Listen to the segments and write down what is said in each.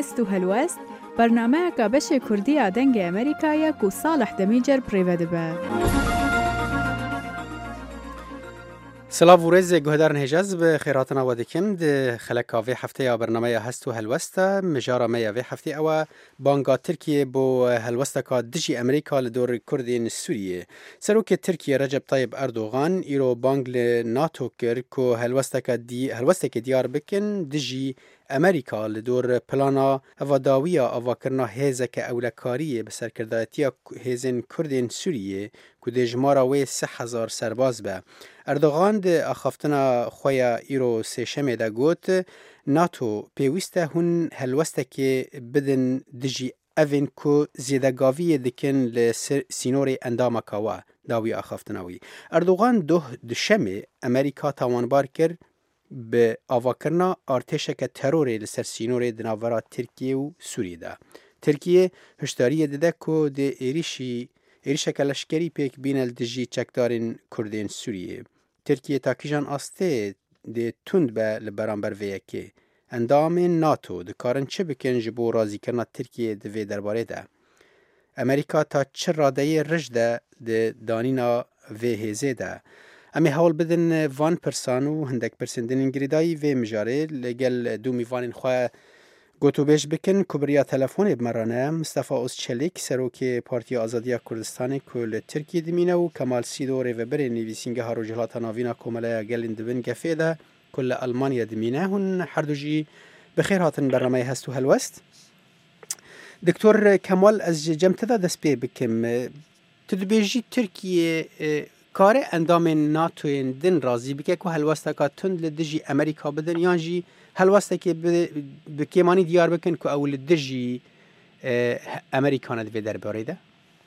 هست و هلوست برنامه که بش کردی آدنگ امریکا کو صالح دمیجر پریوده به سلام و رز گهدار نهجز به خیراتنا و دکم ده خلکاوی هفته یا برنامه هست و هلوسته مجارا میا وی هفته او بانگا ترکیه بو هلوسته که دجی امریکا لدور کردین سوریه سروک ترکیه رجب طیب اردوغان ایرو بانگ لناتو کر که هلوسته که دیار بکن دجی امریکا لدور پلانا و داویا اواکرنا هیزه که اولکاریه بسر کردایتیا هیزن کردین سوریه که دجمارا وی 3000 سرباز به اردوغان ده اخافتنا خویا ایرو سیشمه ده گوت ناتو پیوسته هون هلوسته که بدن دجی اوین کو زیدگاوی دکن لسینور اندام کوا داوی اخافتناوی اردوغان دشمه امریکا تاوانبار کرد به آواکرنا ارتشک تروری لسر سینور دناورا ترکیه و سوریه ده ترکیه هشداری داده که ده ایریشک لشکری پیک بینل دجی چکدارین کردین سوریه ترکیه تاکیجان آسته ده تند به لبرانبر ویکی اندام ناتو ده کارن چه بکن جبو رازی کرنا ترکیه ده وی درباره ده امریکا تا چه راده رجده ده دانینا وی هزه ده امی حول بدن وان پرسانو هندک پرسندن انگریدایی وی مجاره لگل دو میوانین خواه گوتو بیش بکن کبریا تلفون بمرانه مصطفی اوزچلیک سروک پارتی آزادی کردستان کل ترکیه دمینه و کمال سیدوری و بره نویسینگه ها رجلات ناوینا کومله گلین دبن گفیده کل آلمانیا دمینه هن هر دو جی بخیر هاتن برنامه هستو هلوست دکتور کمال از جمتدا دست پی بکم تدبیجی ترکیه کار اندام ناتو دن رازی بکه که هلوسته که تند لدجی امریکا بدن یا جی هلوسته که بکیمانی دیار بکن که اول دجی امریکانه دوی در بارده؟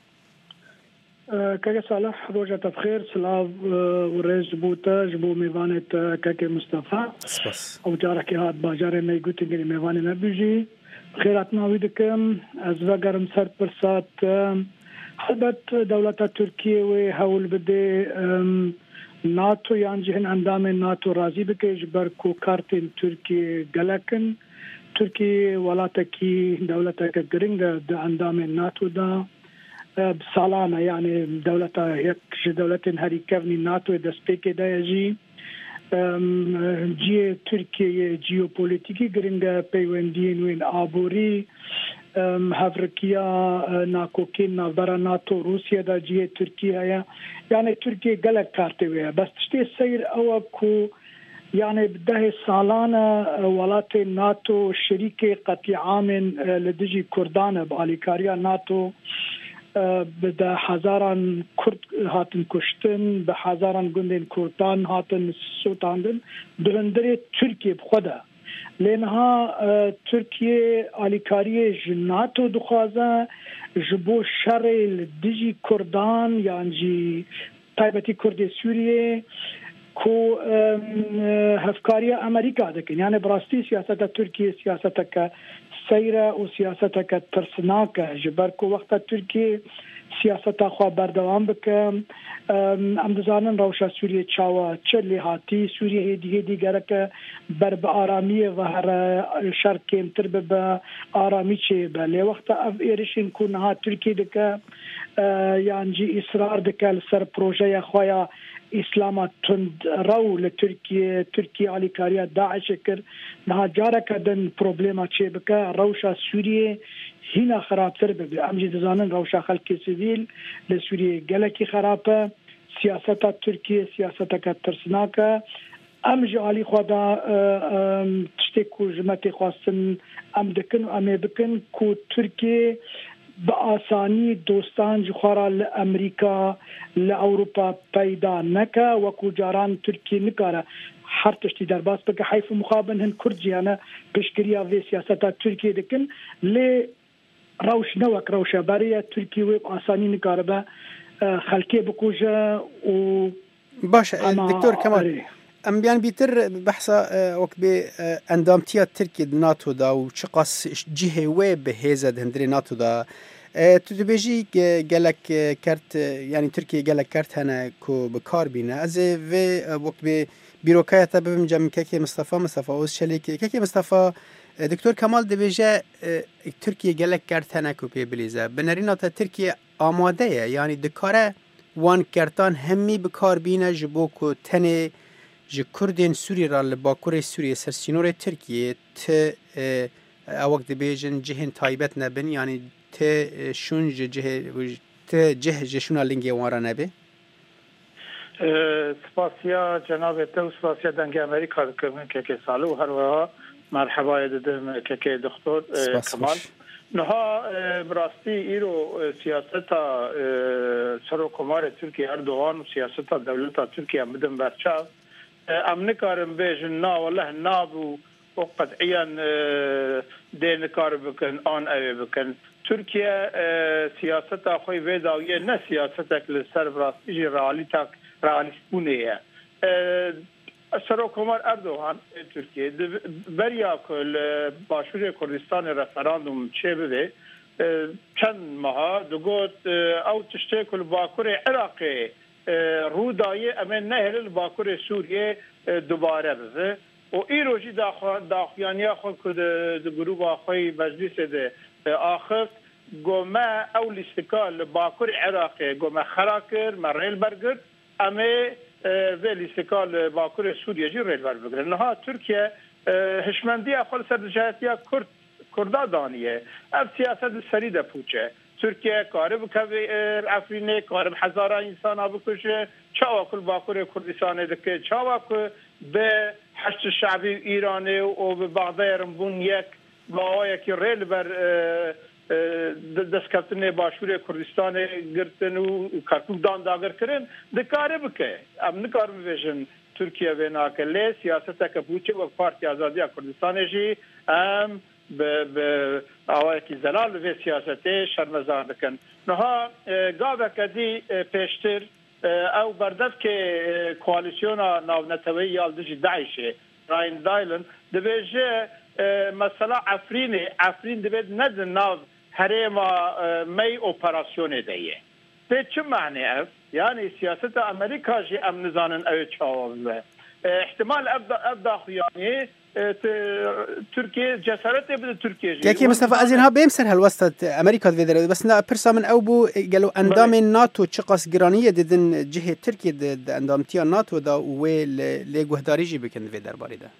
كاكا صالح روجة بخير سلام ورز جبوتا جبو ميوانت كاكا مصطفى سباس او جارك هاد باجار ما يقول تنقل ميواني نبيجي خيراتنا ويدكم از وقرم سر برسات حلبت دولة تركيا وهول بدي ناتو يعني جهن اندام ناتو رازي بكي جبركو كارتين تركيا قلقن تركيا ولاتكي دولتك قرنجة اندام ناتو دا بسالانه يعني دولتها هيك دولتين هاري كفني ناتو دسبيكي دا يجي جي تركيا جيوبوليتيكي قرنجة بيوندين وين آبوري هافركيا ناكوكين نافدارا ناتو روسيا دا جي تركيا يعني تركيا قلق كارتوية بس تشتي السير أوكو يعني بده سالانة ولات ناتو شريكي قطي عامن لدجي كردان بأليكاريا ناتو بده هزاران كرد هاتن كشتن بهزاران جندين كردان هاتن سوتاندن درندري تركيا بخدا لأنها تركيا أليكارية جناتو دخازة جبو شر الدجي كردان يعني طيبتي كردي سوريا كو هفكارية أمريكا دكن يعني براستي سياسة تركيا سياستك سيرة وسياستك ترسناك جبركو وقت تركيا سياسة خوا بردوام بكم ام دزانن روشا سوريا چاوا چلی هاتی سوريا هدي گرك برب آرامی و هر شر کمتر به آرامی چه بله وقت اف ایرشین کنها ترکیه دک يعني اصرار دک لسر پروژه خوایا اسلام تند رو لتركيا على كاريا داعش كر نها جارك دن بروبليما چه بك روشا سوريا هنا خرابتر به امجي دزانن روشا خلق سيفيل لسوريا گلكي خرابه سياسه تركيا سياسه ترسناك امجي علي خدا تشتكو جماعتي خاصن ام دكن ام بكن كو تركيا بآسانی دوستان جخارا لأمریکا لأوروپا پیدا نکا وکو جاران ترکی نکاره هر تشتی در باس بکه حیف مخابن هن کرد جیانا بشکریا وی سیاستا ترکی دکن لی روش نوک روشه برای ترکی وی بآسانی نکاره با خلکی بکوجه و باش دکتور کمال ام بیان بیتر بحثا وقت به اندامتیا ترکیه ناتو دا و چقاس جهه و به هزد هندری ناتو دا تو دبیجی گلک کرد یعنی ترکیه گلک کرد هنه کو بکار بینه از و وقت به بیروکایت ببین جمع که مصطفی اوزچلیک که مصطفی دکتور کمال دبیجه ترکیه گلک کرتنه کو پی بلیزه بنرینات ترکیه آماده یعنی دکاره وان کرتان همی بکار بینه جبو کو تنه ج کردین سوری را لباکور سوریه سرسینور ترکیه ت اوقت دبیجن جهن تایبت نبن یعنی ت شون جه شونا لنگی وارا نبه سپاسیا جناب تو سپاسیا دنگ امریکا دکمن که سالو هر وها مرحبا ددم که دکتر کمال نها براستی ایرو سیاست سر و کمار ترکیه اردوغان و سیاست دولت ترکیه مدن برچاو امن کارم بیشن نا والله نابو و قطعیا دین کار بکن آن اوی بکن ترکیه سیاست خوی ویداویه نه سیاست اکل سر براستی جی رئالیست بونه سر و کمار اردوغان ترکیه بریا کل باشور کردستان رفراندوم چه بده چند ماه دوگوت او تشته کل باکور عراقی رودای امن نهر باکور سوریه دوباره بده و این روزی داخیانی خود که گروه آخوی مجلس ده آخر گومه او لیستکال باکور عراقی گومه خراکر مریل برگرد امه و لیستکال باکور سوریه جی ریل برگرد نها ترکیه هشمندی اخوال سرجایتی کردا دانیه اف سیاست سریده پوچه ترکیه کارب که افرینه کارب هزاران انسان ها بکشه چاوا کل باکور کردستان دکه چاوا که به حشد شعبی ایرانه و به بغداد رنبون یک باوایی که ریل بر دستکفتن باشور کردستان گرتن و کرکوک دان داگر کرن دکاره بکه ام نکار بویشن ترکیه و ناکله سیاست که بوچه و پارتی آزادی کردستان جی ام به آوایی که زلال و سیاسته شرمزار دکن نها گاوه کدی پیشتر او بردف که کوالیسیون ناونتوی یالدجی داعشه راین دایلن دبیجه مثلا افرین دبید ندن ناو هرما می اپراسیون دیه به چه معنی اف؟ یعنی سیاست امریکا جی ام نزانن او چاوه احتمال افداخیانی ترکیه جسارت بده ترکیه کی مصطفى از اینها بمسر هالوسط امریکا دویدره بس نه پرسا من او بو قالو اندام ناتو چقاس گرانیه دیدن جهه ترکیه د اندامتیا ناتو دا و ل گهداریجی بکن وی درباره ده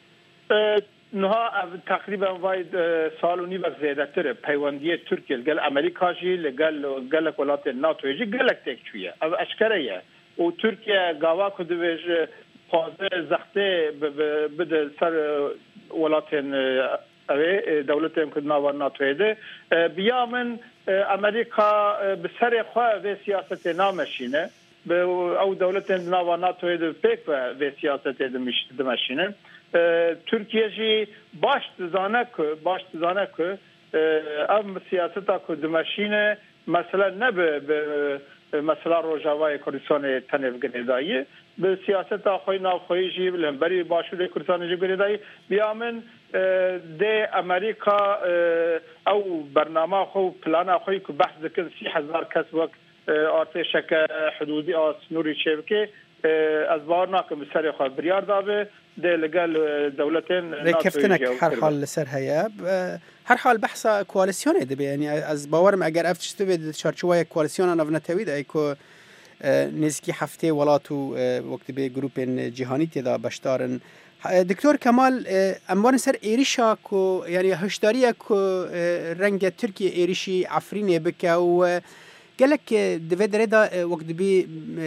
نها تقریبا واید سالونی و زیاده تر پیوندی ترکیه گل امریکا جی لگل ولات ناتو جی گلک تکچویه او اشکره و ترکیه گاوا کدویج فازه زخته بده سر ولاتن اوی دولت امکدنا و ناتوی ده بیا من امریکا به سر خواه و سیاست نامشینه او دولت امکدنا و ناتوی ده پیک و سیاست دمشینه ترکیه جی باش تزانه که ام سیاستا که دمشینه مثلا نه مثلا روجاوای کردستان تنف گردایی به سیاست آخوی نافخوی جی لنبری باشور کردستان جی گردایی بیامن ده امریکا او برنامه خو پلان آخوی که بحث دکن 30,000 کس وقت آرتشک حدودی آسنوری شبکه از بار ناکم سر خواه بریار دابه ده لگل دولتین رکفتنک هر حال لسر هیا هر حال بحثا کوالسیونه ده یعنی از باورم اگر افتشتو به چارچوبای کوالسیون نونتوی ده که نزدیکی هفته ولاتو وقت به گروپ جهانی تدا بشتارن دکتور کمال اموان سر ایریشا کو یعنی هشداری کو رنگ ترکیه ایریشی عفرینه بکه و گلک دوی دره دا وقت بی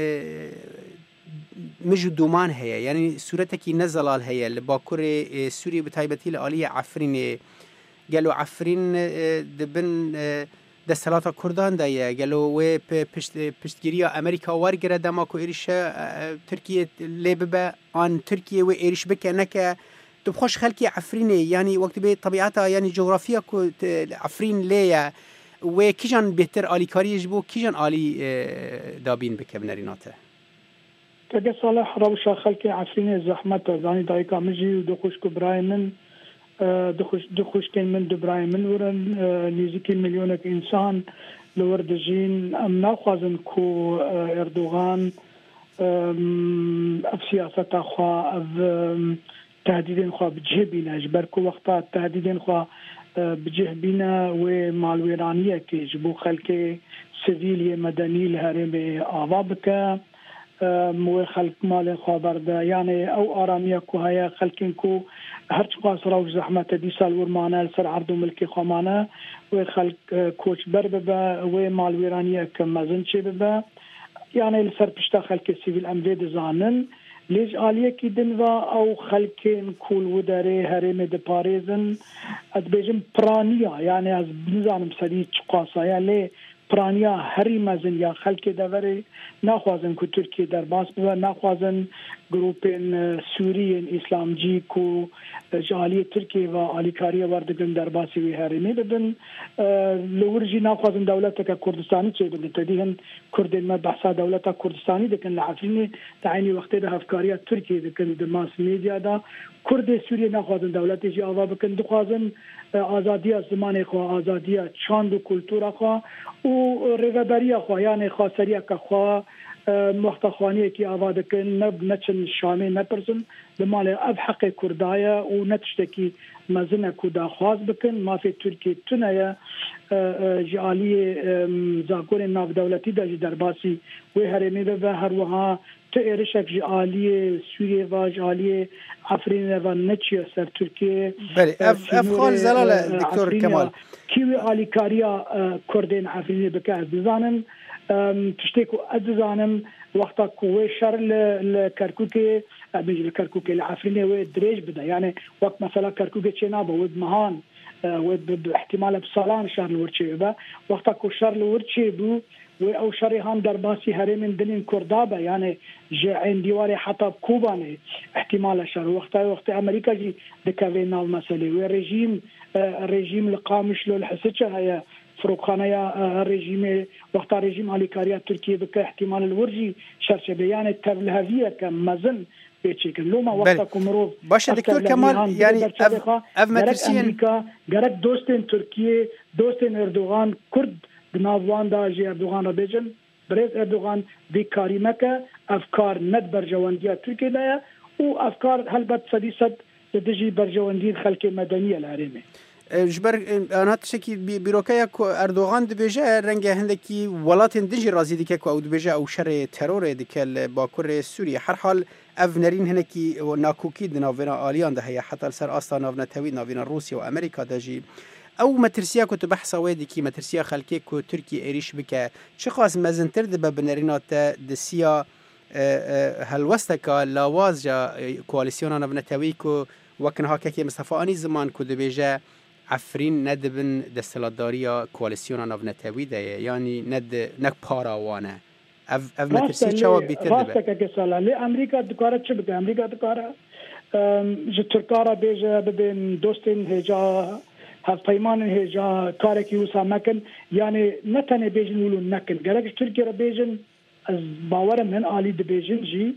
مجو دومان هيا يعني صورتك نزلال هيا لباكور سوري بتايبتي لآلية عفرين قالوا عفرين دبن دستلاتا كردان دايا قالوا و پشتگیریا امریکا وارگره دماكو إيرش تركيا لببا عن تركيا و إيرش بك نكا تبخوش خلقي عفرين يعني وقت بي طبيعتها يعني جغرافيا كو عفرين ليا و كيجان بهتر آلي كاري يجبو كيجان آلي دابين بك بنريناته تجا صالح روشا خلقي عفرين زحمت زاني دايكا مجي ودخوش كبراي من دخوش كان من دبراي من ورن نيزيكي مليونك إنسان لوردجين أم ناخوازن كو إردوغان أف سياسة أخوا أف تهديدين خو بجه بينا جبركو وقتا تهديدين خو بجه بينا ومالويرانية كي جبو خلق سيفيلية مدني الهرم آوابك مو خلق مال خبر ده يعني او آرامية كو هيا خلقين كو هرچ قاس روش زحمة دي سال ورمانا سر عرض ملكي خمانه وخلق كوش برببا ومالويرانية كمازن شي ببا يعني لسر بشتا خلق سيفيل امريد زانن ليج آلية كي دنوا او خلقين كول وداري هرم ده باريزن ادبيجم برانيا يعني از بنزانم سري چقاسا يعني پرانیا هری مزن یا خلک دوره نخوازن که ترکیه در باس بوده نخوازن گروپین سوریین اسلامجی کو جالی ترکیه و آلیکاری وردگن در باسی وی هرمی بدن لورجی نخوازن دولت که کردستانی چه بدن تدیهن کردین ما بحثا دولت کردستانی دکن لعفرینی تعینی وقتی ده افکاری ترکیه دکن در ماس میدیا دا کرد سوریه نخوازن دولتی جی آوا بکن دخوازن آزادی زمان خو آزادی چاند و کلتور خو و رهبری خو یعنی خاصری که خو مختخوانی کی آواده کن نب نچن شامی نپرسن لمال اب حق کردایا و نتشتکی مزنه کودا خواز بکن ما فی ترکیه تنیا جالی زاکور ناف دولتی در باسی و هرمی به هر وها تئرشک جالی سوریه و جالی افرین و نچی سر ترکیه بله افخال زلال دکتور کمال کیوی آلیکاریا کردین افرین بکه از بزانن تشتكو أدزانم وقتا كوي شر الكركوكي بيجي الكركوكي العفريني ودريج بدا يعني وقت مثلا كركوكي تشينابا ود مهان ود احتمال بصالان شر الورتشي با وقتا كو شر الورتشي بو او شر هم در باسی هرمن دنين كردابا يعني جاين ديواري حتى كوباني احتمال شر وقت امريكا جي دكافينا المسألة وريجيم القامش له الحسيتشا هي فروخانه یا رژیم وقت رژیم آلیکاریا ترکیه بک احتمال الورجی شرچه بیان تبلهویه که مزن بیچکن لوما وقت کومرو باشه دکتر کمال یعنی اف مترسین امریکا گرک دوستن ترکیه دوستن اردوغان کرد بناوان دا جی اردوغان را بیجن برز اردوغان بیکاری مکه افکار ند برجواندی ترکیه دایا و افکار هلبت صد دجی برجواندی خلق مدنی الهرمه جبر آنها تشکی بیروکای کو اردوغان دبیجه رنگ هندکی ولات دنجی رازی دیگه کو دبیجه او شر ترور دیگه باکور سوریه هر حال اف نرین هنکی ناکوکی دناوینا آلیان ده هي حتی سر آستا ناوینا توی ناوینا روسیا و امریکا دجی او مترسیا کو تو بحثا ویدی کی مترسیا خلکی کو ترکی ایریش بکه چه خاص مزنتر ده بنرینات دسیا هلوستکا لاواز جا کواليسيون ناوینا توی کو وکنها که مصطفی آنی زمان کو دبیجه عفرین ندبن دستلاتداریا کواليسيون ناونتوی ده یعنی ند پاراوانه اف مترسی چوا بیتر ده راستك كسالا لامريكا دكاره چه بك امريكا دكاره ج ترکارا بیجه ببین دوستین هجا هف پیمان هجا کارکی وسا مکن یعنی نتنه بیجن ولو نکن گرک ترکیه را بیجن از باورم من عالی ده بیجن جی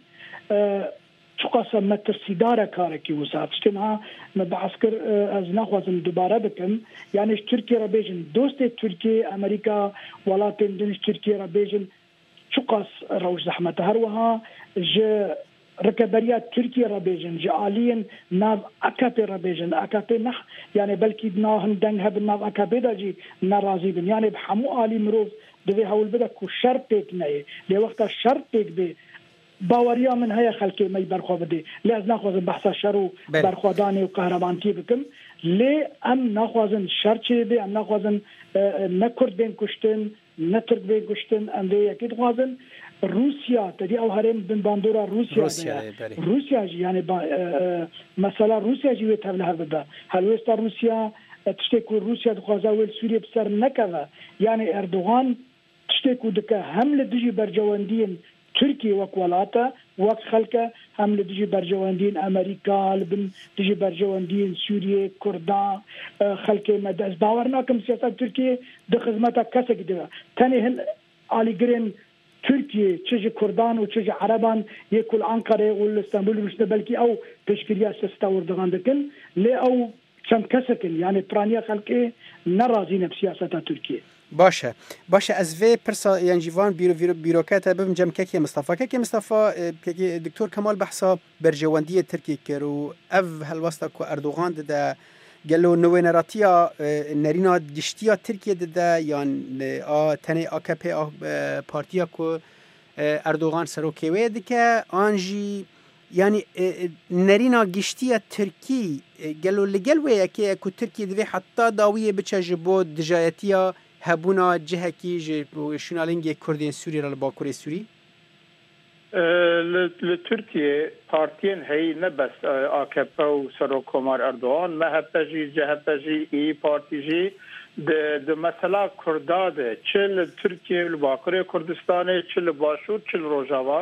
شقاسا مترسيدارة كاركي وسات شتنها مبعسكر از نخوازن دوباره بكم يعني تركيا ربيجن دوست تركيا امريكا ولاتن دنش تركيا ربيجن شقاس روش زحمة هروها ج ركبريات تركيا ربيجن جاليا ناف اكابي ربيجن اكابي نح يعني بلكي ناهن دنها بالناف اكابي داجي نرازي بن يعني بحمو آلي مروف دوي هول بدك وشرطك ناي لوقت الشرطك بي باوریا من هيا خلقي ما برخوا بدي لاز ناخذ بحث الشرو برخواداني وقهرمانتي بكم لي ام ناخذن شرچي بي ام ناخذن نكرد بين كشتن نترك بين كشتن ام دي اكيد خوازن روسيا تدي او هرم بن باندورا روسيا يعني مثلا روسيا جي تبلها بدا هل روسيا تشتكي روسيا تخوازاول سوريا بسر نكذا يعني اردوغان تشتكي دكا حمله دجي برجواندين تركيا وكولاتا وقت خلقه هم لديجي برجواندين أمريكا لبن ديجي برجواندين سوريا كردان خلقه مدز باورنا كم سياسة تركيا ده خدمتها كسك ده تاني هن علي جرين تركيا تشجي كردان وتشجي عربان يكل أنقرة والإسطنبول مش بلكي أو تشكيلية سستور دغان دكن لي أو كم كسكن يعني برانيا خلقه نرازين بسياسة تركيا باشه از وی پرسا یان جیوان بیروکات بم جم کی مصطفی کی دکتور کمال بحثا برجواندی ترکیه کرو اف هلوستا کو اردوغان ده قالوا نوينراتيا نرينا دشتيا تركيا ده يعني تاني AKP بارتيا كو اردوغان سروكيوي دكا انجي يعني نرينا جشتيا تركي قالوا لقلوي يكي كو تركيا دفي حتى داوية بتشجبو دجايتيا هبونا جهكي شنالينجي كردين سوري للباكوري سوري لتركيا بارتين هي نبس AKP و سروکومار اردوغان مهبجي جهبجي اي بارتي جي د مثلا کرداده چل ترکیه الباکره کردستان چل باشور چل روجاوا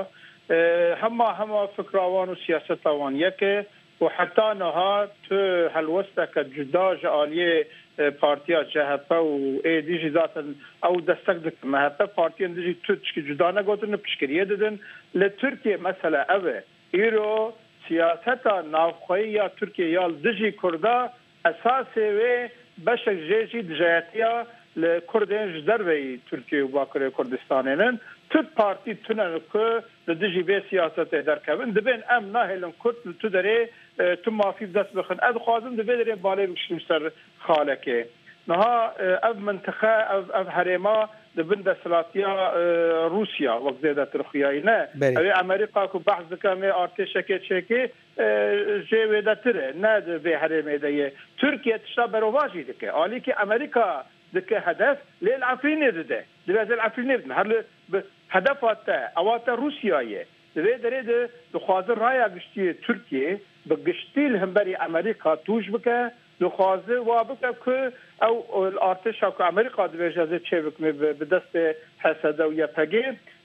هما فکراوان و سیاستوان یکه و حتی نها تو هلوسته جدا جالیه پارتیا جهپه و دیجی ذاتن او دستک دک مهپه پارتیان دیجی ترکی جدا نگوتن پشکریه دادن لترکیه مثلا اوه ایرو سیاستا نافخوی یا ترکیه یا دیجی کرده اساسی و بشک جیجی دجایتیا لکردین جدر وی ترکیه و باکره کردستانین تر پارتی تونن که لدیجی به سیاست در کبن دبین ام نهلن کرد تو داره تو مافی دست بخن اد خوازم دبی داره بالی بکشیم سر خالکه نها اف منطقه اف حریما دبن دستلاتیا روسیا وقت زیده ترخیایی نه اوی امریکا که بحث دکمه ارتش شکی جویده تره نه به حریمه دیه ترکیه تشتا برواجی دکه آلی که امریکا دکه هدف لیل عفرینه ده دبی العفرینه ده هر هدفات اوات روسیایه دبی داره ده دخوازه رای گشتی ترکیه بگشتی لهمبری امریکا توش بکه دخوازه وابکه که او الارتش که امریکا دبی جازه چه بکنه به دست حسده و یپگی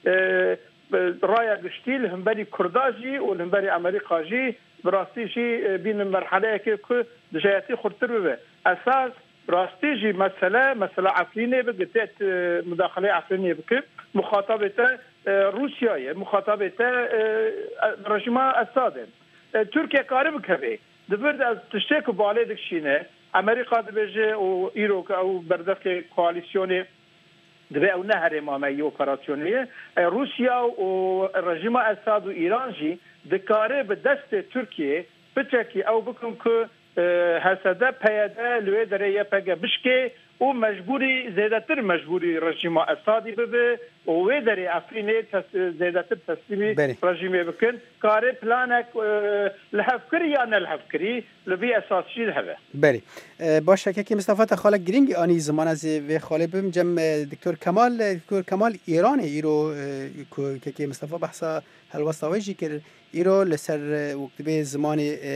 رای گشتی لهمبری کرداجی و لهمبری امریکا جی براستی جی بین مرحله که دجایتی خورتر ببه اساس راستی جی مسئله عفرینه بگتت مداخله عفرینه بکن مخاطبته روسیایه مخاطبته رژیم اساده ترکیه کاری بکبه دبرد از تشتیک باله دکشینه امریکا دبیجه و ایرو او بردفت کوالیسیونی دبی او نه هرمامه اپراسیونیه روسیا و رژیم اساد و ایران جی دکاره به دست ترکیه بچکی او بکن که حسده پیاده لوی داره یه پگه بشکه و زیادتر مجبوری رژیم اسادی ببه و وی داره افرینه زیادتر تسلیمی رژیمی بکن کاره پلانک لحفکری یا نلحفکری لبی اساسی ده بله باشه که مصطفی تخالق گرینگ آنی زمان از وی خالبم جم دکتور کمال ایرانه ایرو که مصطفی بحثا هلوستاویجی که ایرو لسر وقت به زمان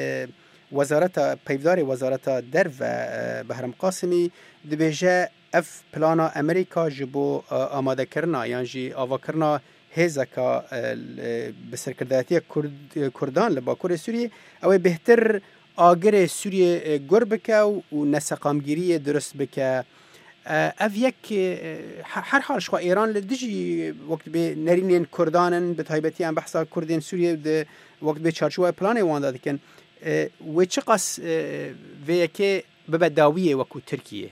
وزارت پیدار وزارت در و بهرام قاسمی دبیجه اف پلانا امریکا جبو آماده کرنا یعنی جی آوا کرنا هزکا بسرکرداتی کردان لباکور سوریه او بهتر آگر سوریه گر بکه و نسقامگیری درست بکه اف یک هر حال شخوا ایران لدیجی وقت به نرینین کردانن به تایبتی هم بحثا کردین سوریه وقت به چارچوب پلان وانده دکن و چه قص ویکه ببداویه وکو ترکیه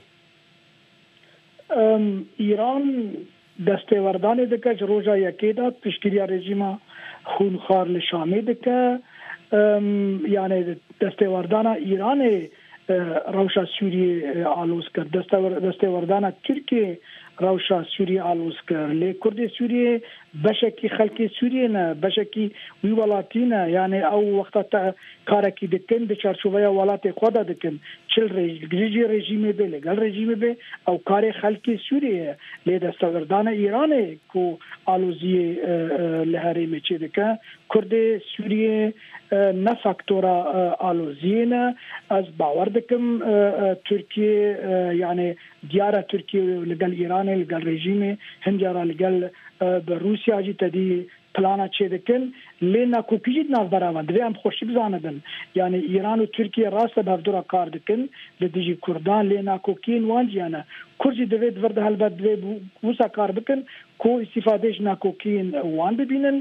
ایران دستوردان دکه روزا یکی داد پشکری رژیم خونخوار لشامی دکه یعنی دستوردان ایران روشا سوریه آلوز کرد دستوردان ترکیه روشا سوریه آلوز کرد لی کرد سوریه بشکی خلق سوریه نه بشکی وی ولاتی نه یعنی او وقتا کارکی دکن به چارچوبه ولات خود دکن چل رژیم به لگل رژیم به او کار خلق سوریه لی دستوردان ایران کو آلوزی لحریم چه دکن کرد سوریه نه فاکتورا آلوزی نه از باور دکم ترکیه یعنی دیاره ترکیه لگل ایران لگل رژیم هنجارا لگل به روسیا جی تدی پلانا چه دکن لینا کوکیجید ناف براوند دوی هم خوشی بزاندن یعنی ایران و ترکیه راست بافدورا کار دکن لدیجی کردان لینا کوکین وانجیانا کرجی دوی دورد هلبت دوی بوسا کار بکن کو استفادهش نکوکین وان ببینن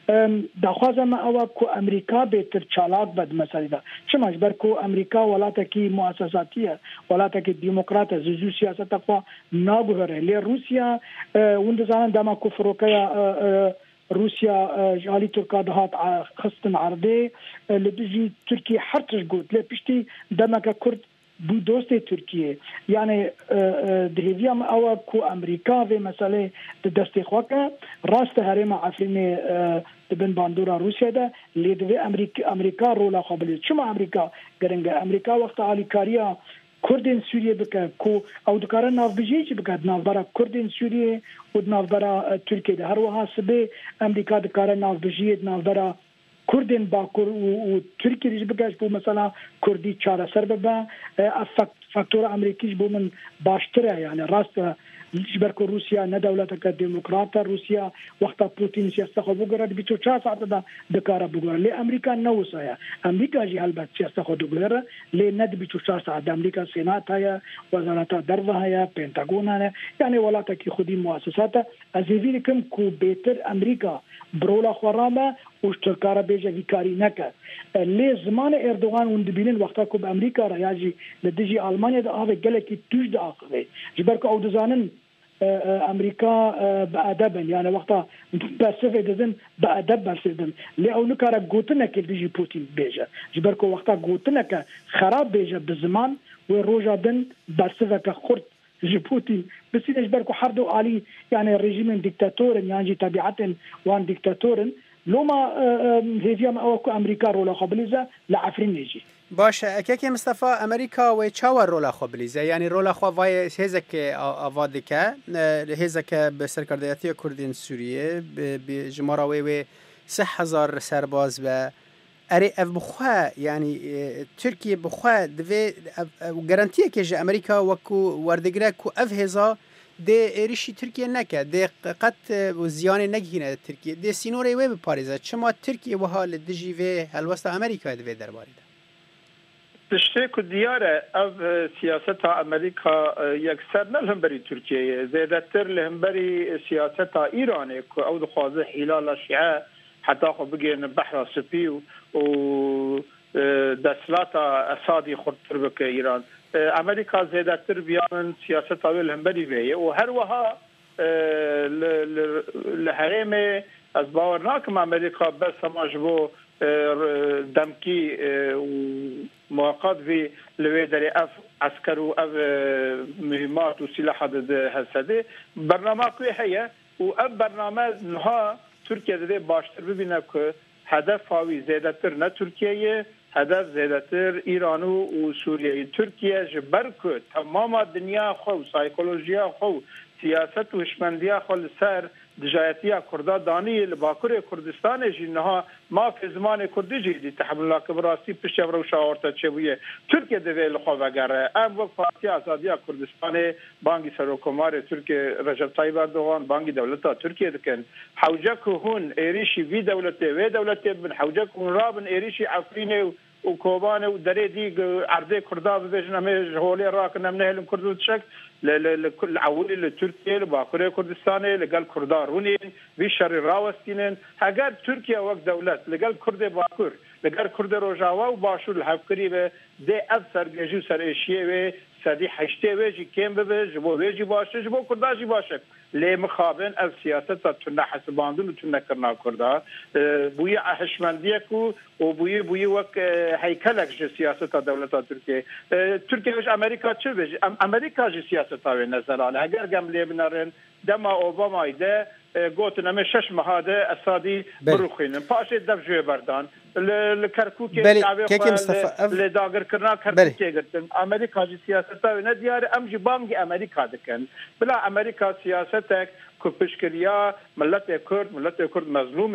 دخوازم او کو امریکا بهتر چالاک بد مسئله ده چه مجبر کو امریکا ولاته کی مؤسساتیه ولاته کی دموکرات زوزو سیاست خو ناګوره له روسیا وند زان دما کو فروکیا روسيا جالي تركا دهات خصن عرضي لدجي تركيا حرتش قلت لا بيشتي دمك كرد بو دوستي تركيا يعني دهيفيام او كو امريكا في مساله دستي خوكا راست هريما عفريني بن باندورا روسيا ده اللي دي امريكا رولا قبل شو امريكا قرنجا امريكا وقت علي كاريا كردين سوريا بك كو او دكار ناف بيجي بك ناف برا كردين سوريا ودناف برا تركيا ده هروها سبي امريكا دكار ناف بيجي ناف برا كردين باكور وتركيا ريج بكاش بو مثلا كردي چاره سر ببا فاكتور امريكيش بو من باشتره يعني راست جبركو روسيا نه دولتك ديمقراطه روسيا وقت بوتين سياسه خو بغرد بيچو چا ساعت ده دكار بغرد له امريكا نو سايا امريكا جي البته سياسه خو بغرد له ند بيچو چا ساعت امريكا سينات هيا وزارات دربه هيا پنتاگون هيا يعني ولاتك خودي مؤسسات ازيفي كم كو بيتر امريكا برولا خرامه وشتركاره بيجا فيكاري نكا لي زمان اردوغان وندبينن وقتا كو بامريكا راياجي لدجي المانيا ده اه گلكي توج ده اخري جبركو او دزانن امريكا بادبا يعني وقتا باسف دزن بادب باسدن لي او نكاره غوتنا كدجي بوتين بيجا جبركو وقتا غوتنا خراب بيجا بزمان وروجا دن باسفك خرد جيبوتي بس يجبركو حردو علي يعني ريجيم ديكتاتور يعني تبعات وان ديكتاتور لوما هيفيام اوكو امريكا رولا خبليزه لعفرين يجي باشه اكيك مصطفى امريكا و چاور رولا خبليزه يعني رولا خو وای هزك اوادکه هزك بسرکردیتی کردین سوریه به جمهوری و 3000 سرباز و اری اف بخوا يعني تركيا بخوا دوی گارانتیه که جه امریکا وکو وردگره کو اف هزا ده ریشی ترکیه نکه ده قط زیان نگینه ترکیه ده سینوری وی بپاریزه چما ترکیه و حال دجی و هلوست امریکا دوی درباری ده تشتی که دیاره او سیاست امریکا یکسر نلهم بری ترکیه زیده تر لهم بری سیاست ایرانه که او دخوازه حلال شیعه حتی خو بگیرن بحر سپی و دستلات اسادی خودتر بکه ایران امریکا زیده تر بیان سیاست اول هم بری بیه و هر وها لحریم از باور ناکم امریکا بس هماش بو دمکی موقت وی لوی داری اف عسكر و اف مهمات و سلاح ده هسته برنامه کوی هیا و اف برنامه نها ترکیه ده باشتر ببینه که هدف هاوی زیادتر نه ترکیه هدف زیادتر ایران و سوریه ترکیه جبر که تمام دنیا خو سایکولوژیا خو سیاست و هشمندیا خو لسر دجایتیا کردا دانی لباکور کردستان جنها ما في زمان کردی جدی تحمل کبراسی پشت رو شاورت چویه ترکیه دویل خو وگره ام وقت پارتی آزادی کردستان بانگی سرکمار ترکیه رجب طیب اردوغان بانگی دولت ترکیه دکن حوجه که هون ایریشی وی دولت بن حوجه که رابن ایریشی عفرینه و کوبانه و دری دیگ عرضه کردا ببیشن همه جهولی راک نمنه هلم کردو تشک لكل عولي لتركيا لباكوريا كردستان لقال كردارونين بشر راوستين هاجر تركيا وقت دولت لقال كرد باكور لقال كرد روجاوا وباشور الحفكري دي اثر جيجو سر اشيه سدي حشته ويجي كيم ببج بو ويجي باشه بو كرداجي باشه لي مخابن السياسه تن حسباندون تن كرنا كردا بويا حشمنديكو وبوي وك هيكلك سياسه دولت تركيا وش امريكا تشبج امريكا جي سياسه تاوي نزل على اگر جمله بنرن دما اوباما ده قوتنا من 6 مهاده اسادي بروخين باشي دفجو بردان الكركوك اللي داغر كرنا كركوكي قلت امريكا جي سياسته نديار امجي بانجي امريكا دكن بلا امريكا سياستك كبشكريا ملت كرد مظلومه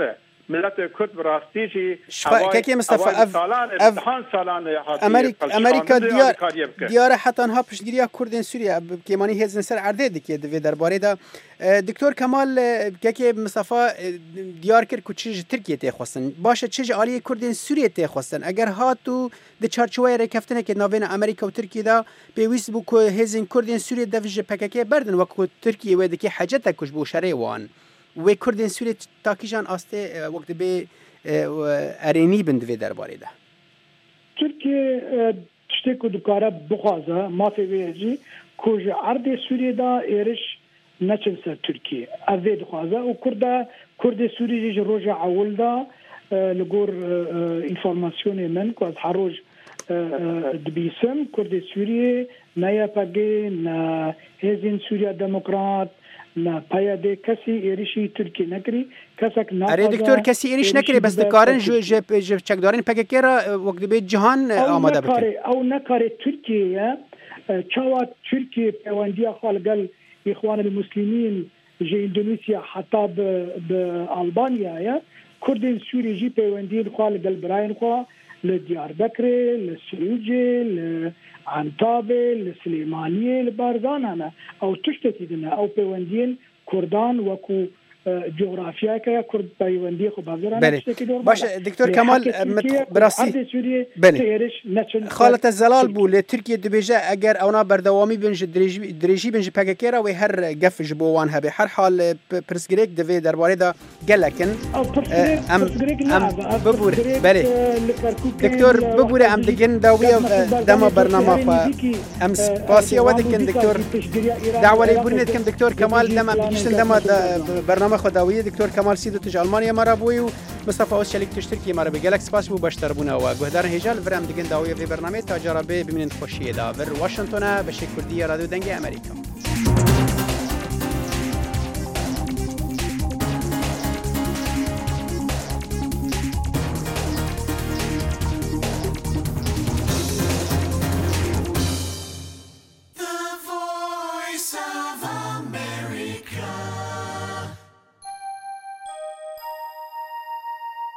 ملت کرد براستی چی که مصطفی سالان امریکا دیار حتی آنها پشتگیری کردن سوریه که مانی هزن سر عرضه دی که درباره دا دکتر کمال که مصطفی دیار کرد که چیز ترکیه تخواستن باشه چیز عالی کردن سوریه تخواستن اگر هاتو د چارچوبه رکفتنه که ناوین امریکا و ترکیه دا پیوست بو که هزن کردن سوریه دویج پککه بردن وقت ترکیه و دکی حاجت کش بو شرع وان و کردن سوریه تاکیجان آسته وقت به ارینی بند و درباره ده ترکیه تشتی که دکاره بخوازه مافی ویجی کج عرض سوریه دا ایرش نچن سر ترکیه اوی دخوازه و کرد سوریه جی روژ اول دا لگور انفورماسیون من که از هر روز دبیسم کرد سوریه نه پگه نه هزین سوریه دموکرات نه پیاده کسی ایرشی ترکی نکری کسک نه اره دکتر کسی ایرش نکری بس دکارن جو چکدارین پکه را وقت به جهان آماده بکن او نکاره ترکیه چاوا ترکیه پیوندی خالقل اخوان المسلمین جي اندونيسيا حتى بالبانيا يا كردين سوري جي بيوندين خالد البراين خوا لديار بكر للسلوجي لعنتابه لسليمانيه لبارزانانا او تشتتيدنا او بيوندين كردان وكو جغرافیا که کرد پیوندی خو بازاران باشه دکتر کمال براستی بله خالت زلال بو ل ترکیه دبیجه اگر اونا بردوامی بنج دریجی بنج پاکیرا و هر گفج بو وان هبه هر حال پرسگریک دوی درباره دا گلکن ام ببور بله دکتور ببور ام دگن داوی دما برنامه فا ام سپاسی ودکن دکتور دعوی بورنیت کم دکتور کمال دما بگیشتن دما برنامه خداویه دکتر کمال سیدو تج آلمانیا مرا بوی و مصطفی اوس شلیک تشترکی مرا به گلکس پاس بو باشتر بونه و گهدار هجال ورم دیگه داویه به برنامه تا جربه ببینید خوشیه دا ور واشنگتن به شکردی رادیو دنگ امریکا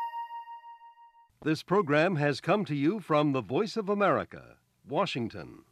This program has come to you from the Voice of America, Washington.